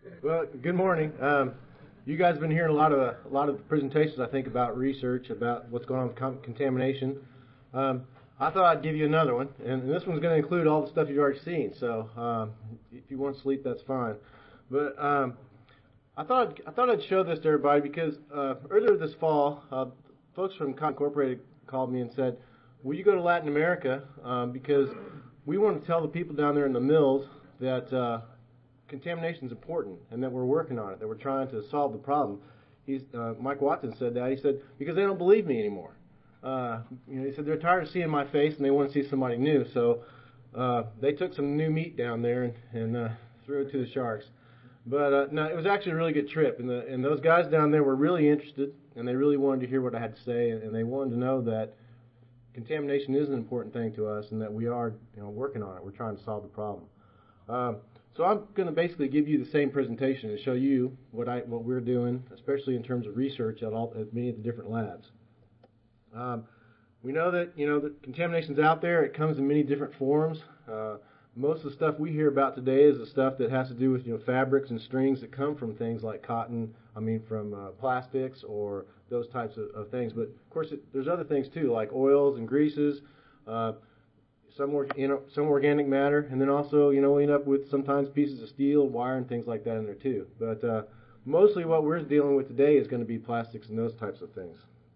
Well, good morning. You guys have been hearing a lot of presentations, I think, about research, about what's going on with contamination. I thought I'd give you another one, and this one's going to include all the stuff you've already seen. So if you want to sleep, that's fine. But I thought I'd show this to everybody because earlier this fall, folks from Cotton Incorporated called me and said, "Will you go to Latin America because we want to tell the people down there in the mills that." Contamination is important, and that we're working on it, that we're trying to solve the problem." Mike Watson said that. He said, because they don't believe me anymore. He said they're tired of seeing my face, and they want to see somebody new. So they took some new meat down there and threw it to the sharks. But no, it was actually a really good trip, and those guys down there were really interested, and they really wanted to hear what I had to say, and they wanted to know that contamination is an important thing to us, and that we are working on it. We're trying to solve the problem. So I'm going to basically give you the same presentation and show you what we're doing, especially in terms of research at many of the different labs. We know that that contamination's out there. It comes in many different forms. Most of the stuff we hear about today is the stuff that has to do with fabrics and strings that come from things like cotton. From plastics or those types of things. But of course, there's other things too, like oils and greases. Some organic matter, and then also we end up with sometimes pieces of steel, wire, and things like that in there too. But mostly what we're dealing with today is going to be plastics and those types of things.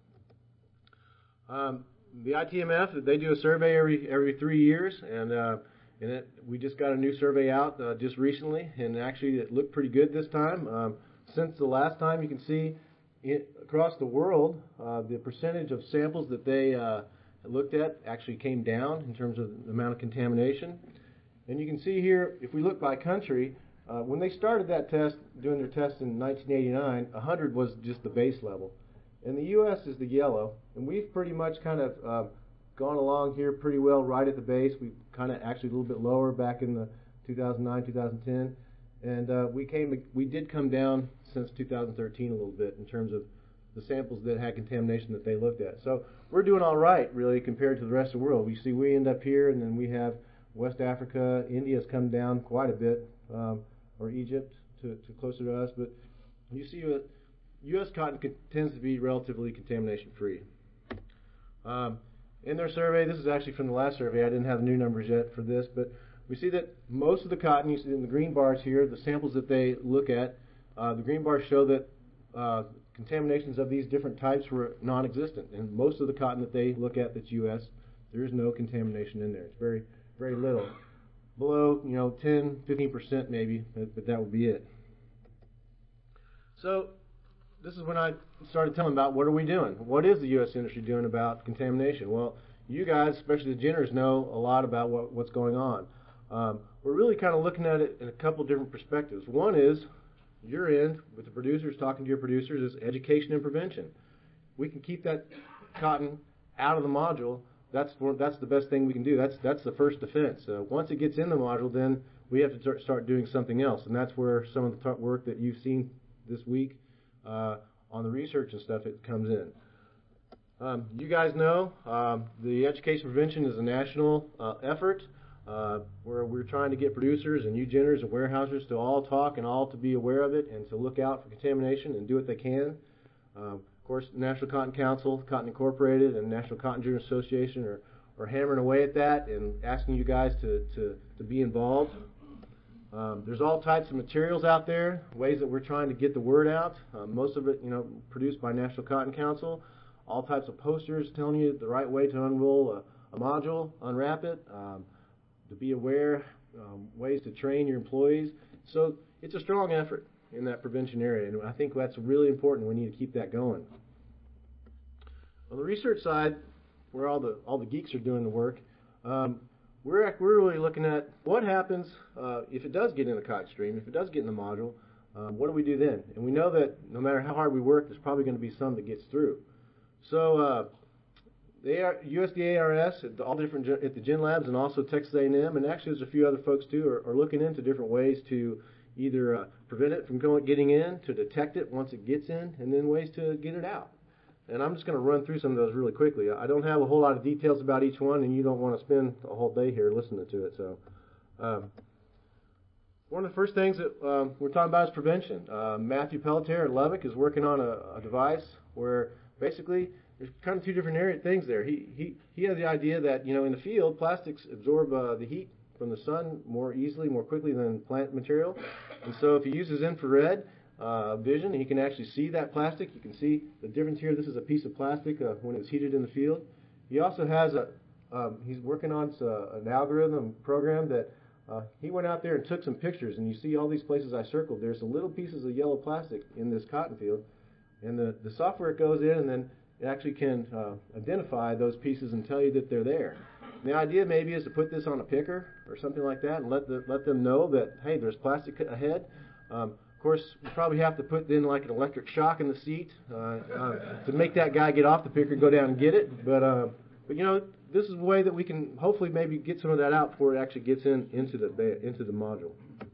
The ITMF, they do a survey every 3 years, and we just got a new survey out just recently, and actually it looked pretty good this time. Since the last time, you can see across the world the percentage of samples that they looked at actually came down in terms of the amount of contamination. And you can see here, if we look by country, when they started that test, doing their test in 1989, 100 was just the base level. And the U.S. is the yellow, and we've pretty much kind of gone along here pretty well right at the base. We kind of actually a little bit lower back in the 2009, 2010. And we did come down since 2013 a little bit in terms of the samples that had contamination that they looked at. So we're doing all right, really, compared to the rest of the world. We end up here, and then we have West Africa. India's come down quite a bit, or Egypt to closer to us. But you see, U.S. cotton tends to be relatively contamination-free. In their survey, this is actually from the last survey. I didn't have the new numbers yet for this, but we see that most of the cotton, you see in the green bars here, the samples that they look at, the green bars show that contaminations of these different types were non-existent. And most of the cotton that they look at that's U.S., there is no contamination in there. It's very, very little. Below, 10, 15% maybe, but that would be it. So this is when I started telling about what are we doing? What is the U.S. industry doing about contamination? Well, you guys, especially the ginners, know a lot about what's going on. We're really kind of looking at it in a couple different perspectives. One is your end, with the producers, talking to your producers, is education and prevention. We can keep that cotton out of the module. That's the best thing we can do. That's the first defense. Once it gets in the module, then we have to start doing something else, and that's where some of the work that you've seen this week on the research and stuff, it comes in. You guys know the education prevention is a national effort. Where we're trying to get producers and eugeners and warehousers to all talk and all to be aware of it and to look out for contamination and do what they can. Of course, National Cotton Council, Cotton Incorporated, and National Cotton Gin Association are hammering away at that and asking you guys to be involved. There's all types of materials out there, ways that we're trying to get the word out. Most of it, produced by National Cotton Council. All types of posters telling you the right way to unroll a module, unwrap it. To be aware, ways to train your employees. So it's a strong effort in that prevention area, and I think that's really important. We need to keep that going. On the research side, where all the geeks are doing the work, we're really looking at what happens if it does get in the cotton stream, if it does get in the module. What do we do then? And we know that no matter how hard we work, there's probably going to be some that gets through. So USDA ARS at all different at the Gin Labs and also Texas A&M, and actually there's a few other folks too are looking into different ways to either prevent it from getting in, to detect it once it gets in, and then ways to get it out. And I'm just going to run through some of those really quickly. I don't have a whole lot of details about each one, and you don't want to spend a whole day here listening to it. So One of the first things that we're talking about is prevention. Matthew Pelletier at Lubbock is working on a device where basically there's kind of two different things there. He has the idea that, you know, in the field, plastics absorb the heat from the sun more easily, more quickly than plant material. And so if he uses infrared vision, he can actually see that plastic. You can see the difference here. This is a piece of plastic when it's heated in the field. He also has he's working on an algorithm program that he went out there and took some pictures, and you see all these places I circled. There's some little pieces of yellow plastic in this cotton field, and the software goes in and then it actually can identify those pieces and tell you that they're there. And the idea maybe is to put this on a picker or something like that and let them know that, hey, there's plastic ahead. Of course, we probably have to put in like an electric shock in the seat to make that guy get off the picker and go down and get it. But you know, this is a way that we can hopefully maybe get some of that out before it actually gets into the module.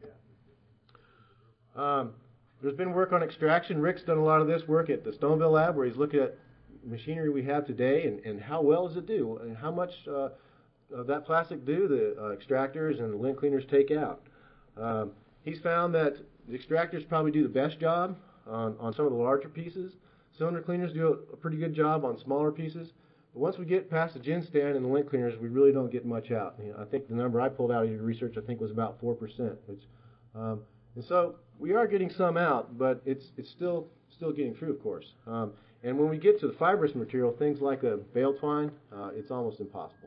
There's been work on extraction. Rick's done a lot of this work at the Stoneville lab, where he's looking at machinery we have today and how well does it do, and how much of that plastic do the extractors and the lint cleaners take out. He's found that the extractors probably do the best job on some of the larger pieces. Cylinder cleaners do a pretty good job on smaller pieces. But once we get past the gin stand and the lint cleaners, we really don't get much out. You know, I think the number I pulled out of your research, I think, was about 4%. And so we are getting some out, but it's still getting through, of course. And when we get to the fibrous material, things like a bale twine, it's almost impossible.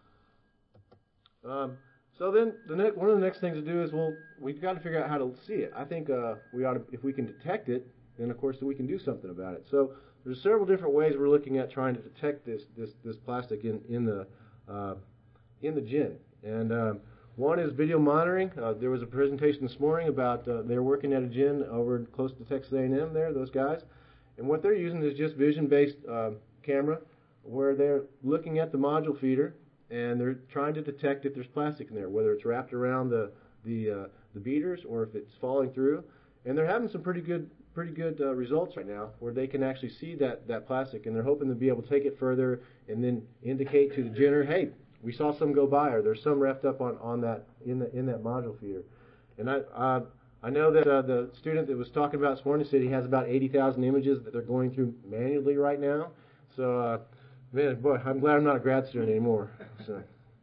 So then one of the next things to do is, well, we've got to figure out how to see it. I think we ought to, if we can detect it, then of course we can do something about it. So there's several different ways we're looking at trying to detect this plastic in the gin. And one is video monitoring. There was a presentation this morning about they're working at a gin over close to Texas A&M there, those guys. And what they're using is just vision-based camera, where they're looking at the module feeder and they're trying to detect if there's plastic in there, whether it's wrapped around the beaters or if it's falling through. And they're having some pretty good results right now, where they can actually see that plastic, and they're hoping to be able to take it further and then indicate to the ginner, hey, we saw some go by, or there's some wrapped up on that in that module feeder. And I know that the student that was talking about this morning said he has about 80,000 images that they're going through manually right now. So, man, boy, I'm glad I'm not a grad student anymore. So.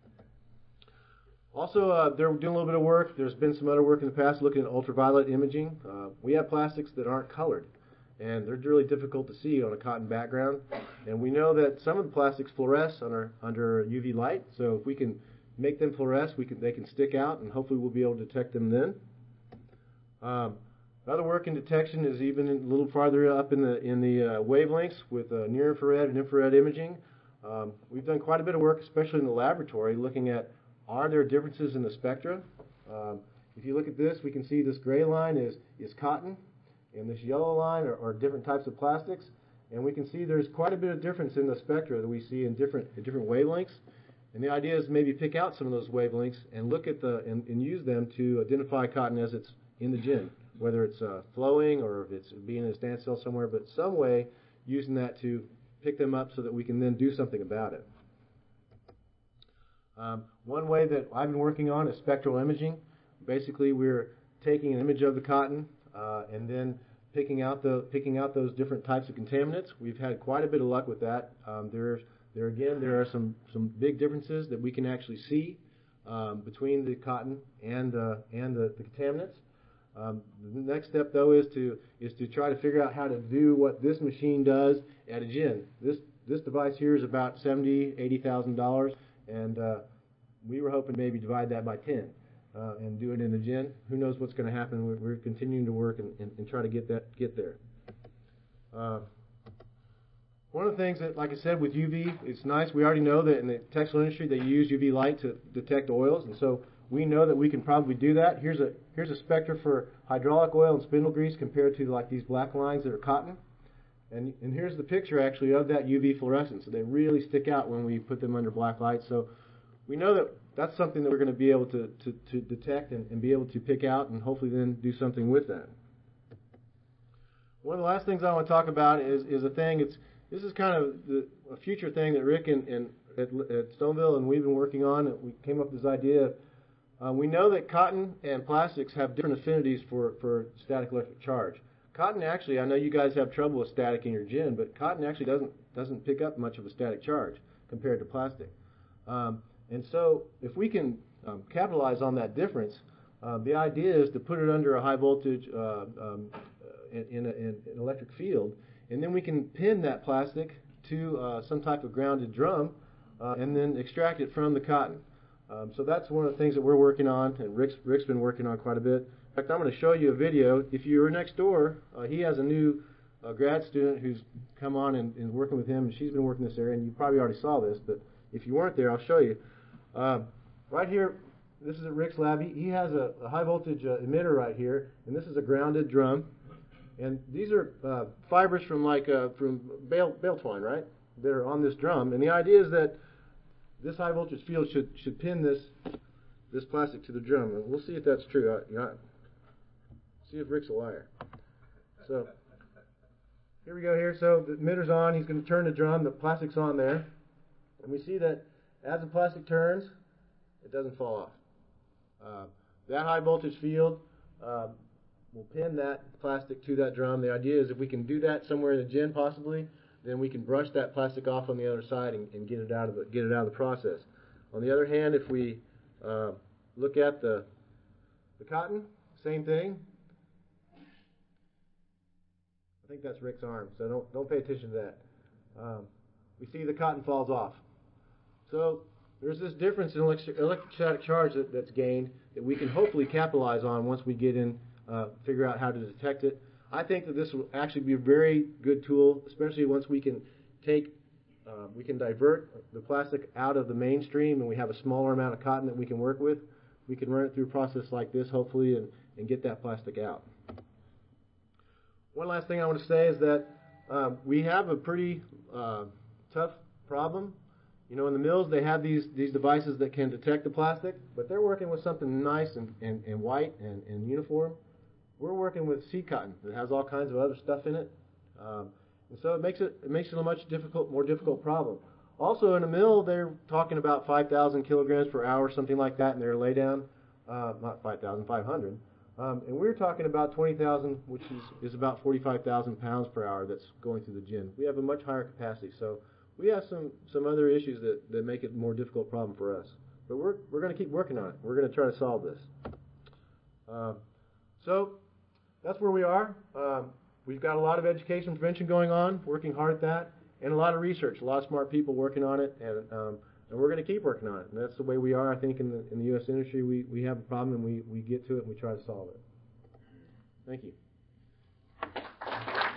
Also, they're doing a little bit of work. There's been some other work in the past looking at ultraviolet imaging. We have plastics that aren't colored, and they're really difficult to see on a cotton background. And we know that some of the plastics fluoresce under UV light. So if we can make them fluoresce, they can stick out, and hopefully we'll be able to detect them then. Other work in detection is even a little farther up in the wavelengths with near infrared and infrared imaging. We've done quite a bit of work, especially in the laboratory, looking at, are there differences in the spectra? If you look at this, we can see this gray line is cotton, and this yellow line are different types of plastics. And we can see there's quite a bit of difference in the spectra that we see in different wavelengths. And the idea is maybe pick out some of those wavelengths and look at and use them to identify cotton as it's in the gin, whether it's flowing or if it's being in a standstill somewhere, but some way using that to pick them up so that we can then do something about it. One way that I've been working on is spectral imaging. Basically, we're taking an image of the cotton and then picking out those different types of contaminants. We've had quite a bit of luck with that. There are some big differences that we can actually see between the cotton and the contaminants. The next step, though, is to try to figure out how to do what this machine does at a gin. This device here is about $70,000-$80,000, and we were hoping to maybe divide that by 10 and do it in the gin. Who knows what's going to happen? We're continuing to work and try to get there. One of the things that, like I said, with UV, it's nice. We already know that in the textile industry they use UV light to detect oils, and so we know that we can probably do that. Here's a spectra for hydraulic oil and spindle grease compared to like these black lines that are cotton. And here's the picture actually of that UV fluorescence. So they really stick out when we put them under black light. So we know that that's something that we're going to be able to detect and be able to pick out and hopefully then do something with that. One of the last things I want to talk about is a thing. This is kind of a future thing that Rick at Stoneville and we've been working on. We came up with this idea We know that cotton and plastics have different affinities for static electric charge. Cotton actually, I know you guys have trouble with static in your gin, but cotton actually doesn't pick up much of a static charge compared to plastic. And so if we can capitalize on that difference, the idea is to put it under a high voltage in an electric field, and then we can pin that plastic to some type of grounded drum and then extract it from the cotton. So that's one of the things that we're working on, and Rick's been working on quite a bit. In fact, I'm going to show you a video. If you were next door, he has a new grad student who's come on and working with him, and she's been working this area, and you probably already saw this, but if you weren't there, I'll show you. Right here, this is at Rick's lab. He has a high voltage emitter right here, and this is a grounded drum. And these are fibers from bale twine, right? That are on this drum. And the idea is that this high voltage field should pin this plastic to the drum. And we'll see if that's true. See if Rick's a liar. So here we go here. So the emitter's on. He's going to turn the drum. The plastic's on there. And we see that as the plastic turns, it doesn't fall off. That high voltage field will pin that plastic to that drum. The idea is if we can do that somewhere in the gin possibly, then we can brush that plastic off on the other side and get it out of the process. On the other hand, if we look at the cotton, same thing. I think that's Rick's arm, so don't pay attention to that. We see the cotton falls off. So there's this difference in electrostatic charge that's gained that we can hopefully capitalize on once we get in, figure out how to detect it. I think that this will actually be a very good tool, especially once we can divert the plastic out of the mainstream and we have a smaller amount of cotton that we can work with. We can run it through a process like this, hopefully, and get that plastic out. One last thing I want to say is that we have a pretty tough problem. You know, in the mills, they have these devices that can detect the plastic, but they're working with something nice and white and uniform. We're working with seed cotton that has all kinds of other stuff in it, and so it makes it a much more difficult problem. Also, in a mill, they're talking about 5,000 kilograms per hour, something like that, in their laydown. Not 5,000, 500. And we're talking about 20,000, which is about 45,000 pounds per hour that's going through the gin. We have a much higher capacity, so we have some other issues that make it a more difficult problem for us. But we're going to keep working on it. We're going to try to solve this. So that's where we are. We've got a lot of education prevention going on, working hard at that, and a lot of research, a lot of smart people working on it, and we're going to keep working on it. And that's the way we are, I think, in the U.S. industry. We have a problem, and we get to it, and we try to solve it. Thank you.